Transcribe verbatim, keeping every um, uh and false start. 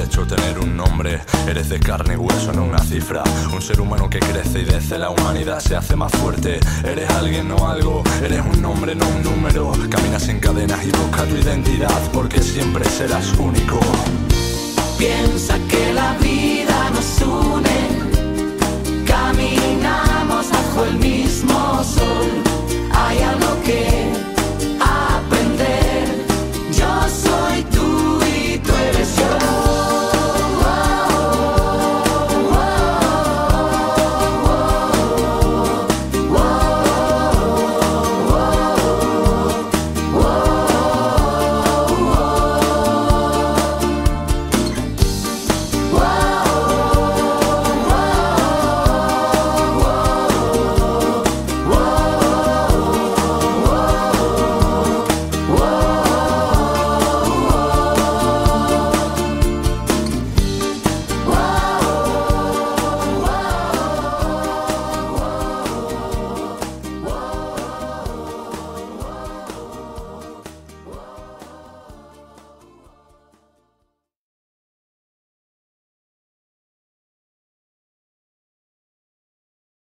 hecho tener un nombre. Eres de carne y hueso, no una cifra. Un ser humano que crece y desde la humanidad se hace más fuerte. Eres alguien, no algo. Eres un nombre, no un número. Caminas en cadenas y busca tu identidad, porque siempre serás único. Piensa que la vida nos une, caminamos bajo el mismo sol. Hay algo que